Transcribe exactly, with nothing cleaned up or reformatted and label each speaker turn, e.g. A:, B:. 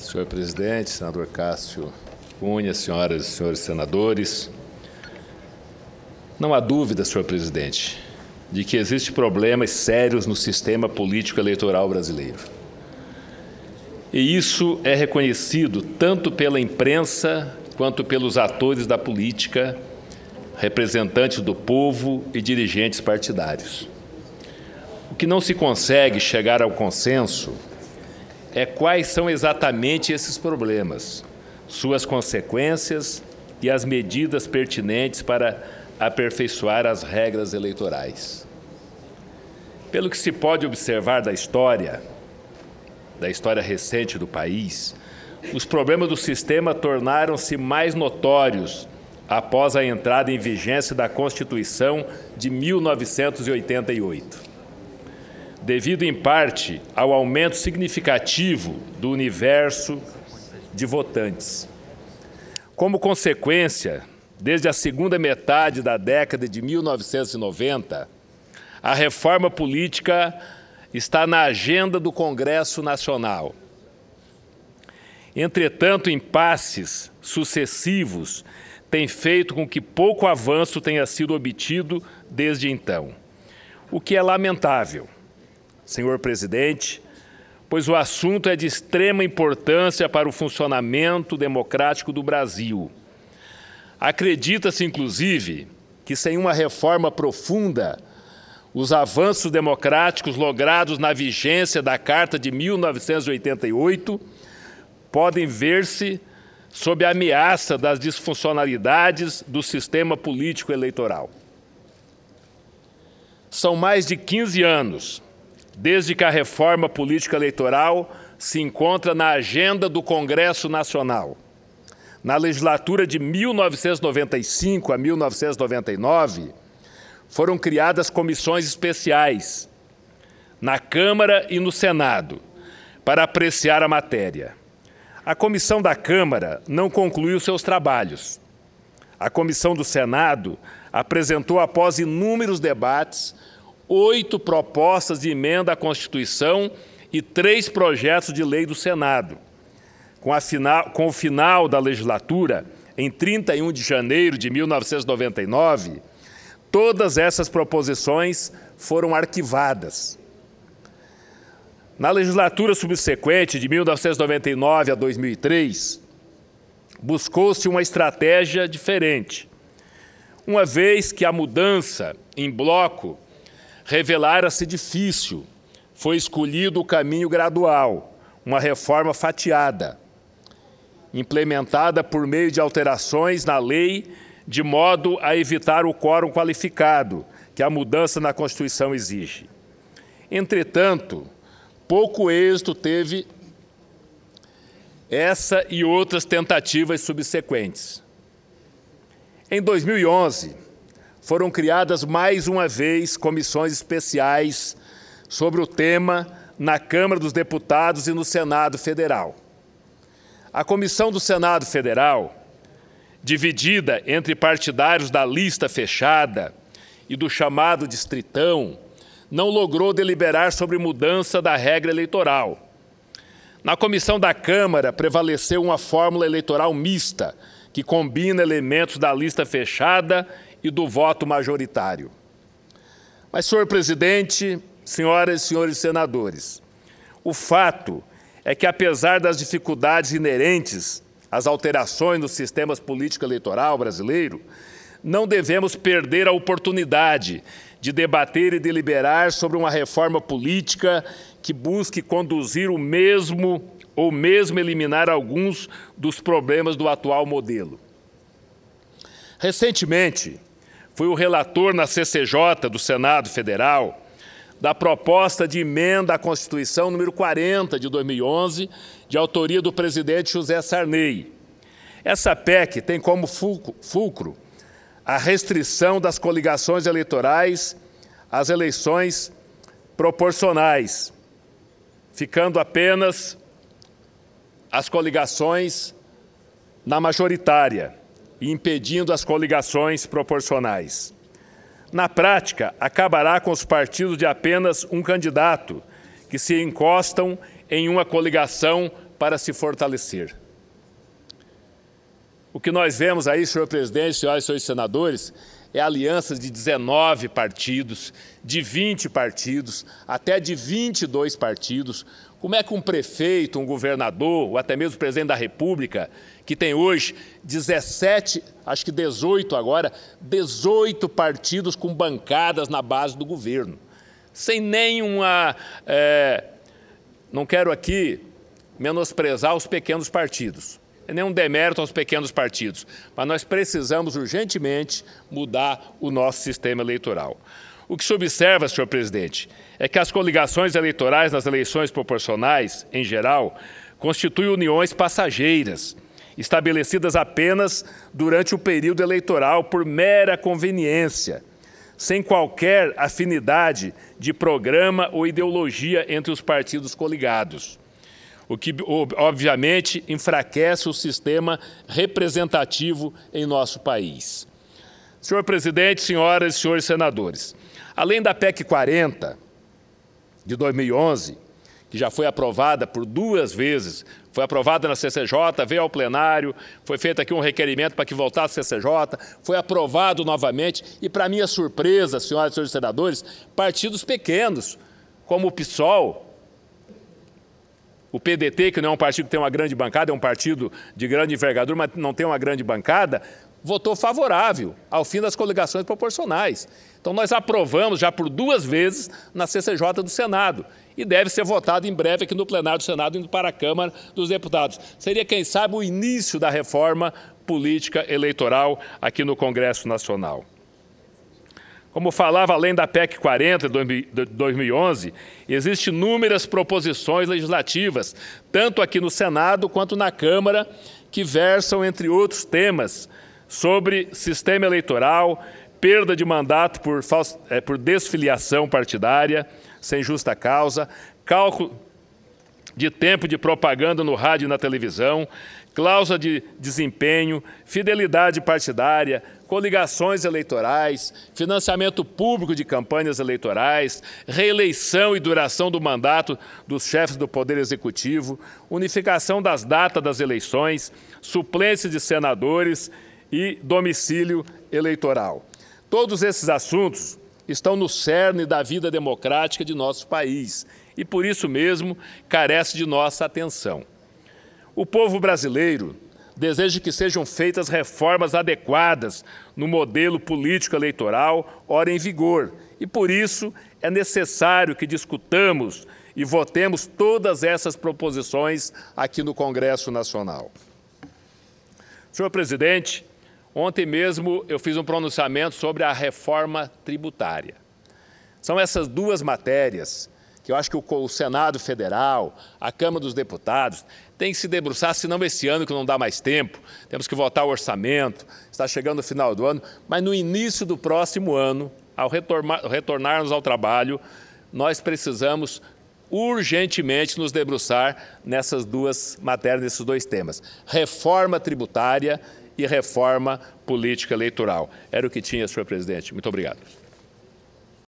A: Senhor presidente, senador Cássio Cunha, senhoras e senhores senadores, não há dúvida, senhor presidente, de que existem problemas sérios no sistema político eleitoral brasileiro. E isso é reconhecido tanto pela imprensa quanto pelos atores da política, representantes do povo e dirigentes partidários. O que não se consegue chegar ao consenso é quais são exatamente esses problemas, suas consequências e as medidas pertinentes para aperfeiçoar as regras eleitorais. Pelo que se pode observar da história, da história recente do país, os problemas do sistema tornaram-se mais notórios após a entrada em vigência da Constituição de mil novecentos e oitenta e oito. Devido, em parte, ao aumento significativo do universo de votantes. Como consequência, desde a segunda metade da década de mil novecentos e noventa, a reforma política está na agenda do Congresso Nacional. Entretanto, impasses sucessivos têm feito com que pouco avanço tenha sido obtido desde então, o que é lamentável, senhor presidente, pois o assunto é de extrema importância para o funcionamento democrático do Brasil. Acredita-se, inclusive, que sem uma reforma profunda, os avanços democráticos logrados na vigência da Carta de mil novecentos e oitenta e oito podem ver-se sob a ameaça das disfuncionalidades do sistema político eleitoral. São mais de quinze anos desde que a reforma política eleitoral se encontra na agenda do Congresso Nacional. Na legislatura de mil novecentos e noventa e cinco a mil novecentos e noventa e nove, foram criadas comissões especiais na Câmara e no Senado para apreciar a matéria. A comissão da Câmara não concluiu seus trabalhos. A comissão do Senado apresentou, após inúmeros debates, oito propostas de emenda à Constituição e três projetos de lei do Senado. Com, a final, com o final da legislatura, em trinta e um de janeiro de mil novecentos e noventa e nove, todas essas proposições foram arquivadas. Na legislatura subsequente, de mil novecentos e noventa e nove a dois mil e três, buscou-se uma estratégia diferente, uma vez que a mudança em bloco revelara-se difícil, foi escolhido o caminho gradual, uma reforma fatiada, implementada por meio de alterações na lei, de modo a evitar o quórum qualificado que a mudança na Constituição exige. Entretanto, pouco êxito teve essa e outras tentativas subsequentes. Em dois mil e onze, foram criadas mais uma vez comissões especiais sobre o tema na Câmara dos Deputados e no Senado Federal. A Comissão do Senado Federal, dividida entre partidários da lista fechada e do chamado distritão, não logrou deliberar sobre mudança da regra eleitoral. Na comissão da Câmara prevaleceu uma fórmula eleitoral mista, que combina elementos da lista fechada e do voto majoritário. Mas, senhor presidente, senhoras e senhores senadores, o fato é que, apesar das dificuldades inerentes às alterações nos sistemas político eleitoral brasileiro, não devemos perder a oportunidade de debater e deliberar sobre uma reforma política que busque conduzir o mesmo ou mesmo eliminar alguns dos problemas do atual modelo. Recentemente, fui o relator na C C J do Senado Federal da proposta de emenda à Constituição número quarenta de dois mil e onze, de autoria do presidente José Sarney. Essa P E C tem como fulcro a restrição das coligações eleitorais às eleições proporcionais, ficando apenas as coligações na majoritária e impedindo as coligações proporcionais. Na prática, acabará com os partidos de apenas um candidato, que se encostam em uma coligação para se fortalecer. O que nós vemos aí, senhor presidente, senhoras e senhores senadores, é alianças de dezenove partidos, de vinte partidos, até de vinte e dois partidos. Como é que um prefeito, um governador, ou até mesmo o presidente da República, que tem hoje dezessete, acho que dezoito agora, dezoito partidos com bancadas na base do governo, sem nenhuma... É, não quero aqui menosprezar os pequenos partidos, é nenhum demérito aos pequenos partidos, mas nós precisamos urgentemente mudar o nosso sistema eleitoral. O que se observa, senhor presidente, é que as coligações eleitorais nas eleições proporcionais, em geral, constituem uniões passageiras, estabelecidas apenas durante o período eleitoral por mera conveniência, sem qualquer afinidade de programa ou ideologia entre os partidos coligados, o que, obviamente, enfraquece o sistema representativo em nosso país. Senhor presidente, senhoras e senhores senadores, além da P E C quarenta, de dois mil e onze, que já foi aprovada por duas vezes, foi aprovada na C C J, veio ao plenário, foi feito aqui um requerimento para que voltasse à C C J, foi aprovado novamente e, para minha surpresa, senhoras e senhores senadores, partidos pequenos, como o PSOL, o P D T, que não é um partido que tem uma grande bancada, é um partido de grande envergadura, mas não tem uma grande bancada, votou favorável ao fim das coligações proporcionais. Então, nós aprovamos já por duas vezes na C C J do Senado e deve ser votado em breve aqui no plenário do Senado, indo para a Câmara dos Deputados. Seria, quem sabe, o início da reforma política eleitoral aqui no Congresso Nacional. Como falava, além da P E C quarenta de dois mil e onze, existem inúmeras proposições legislativas, tanto aqui no Senado quanto na Câmara, que versam, entre outros temas, sobre sistema eleitoral, perda de mandato por, falsa, é, por desfiliação partidária, sem justa causa, cálculo de tempo de propaganda no rádio e na televisão, cláusula de desempenho, fidelidade partidária, coligações eleitorais, financiamento público de campanhas eleitorais, reeleição e duração do mandato dos chefes do Poder Executivo, unificação das datas das eleições, suplência de senadores e domicílio eleitoral. Todos esses assuntos estão no cerne da vida democrática de nosso país e, por isso mesmo, carece de nossa atenção. O povo brasileiro deseja que sejam feitas reformas adequadas no modelo político eleitoral ora em vigor e, por isso, é necessário que discutamos e votemos todas essas proposições aqui no Congresso Nacional. Senhor presidente, ontem mesmo eu fiz um pronunciamento sobre a reforma tributária. São essas duas matérias que eu acho que o Senado Federal, a Câmara dos Deputados, tem que se debruçar, senão esse ano que não dá mais tempo, temos que votar o orçamento, está chegando o final do ano, mas no início do próximo ano, ao retornarmos ao trabalho, nós precisamos urgentemente nos debruçar nessas duas matérias, nesses dois temas. Reforma tributária e reforma política eleitoral. Era o que tinha, senhor presidente. Muito obrigado.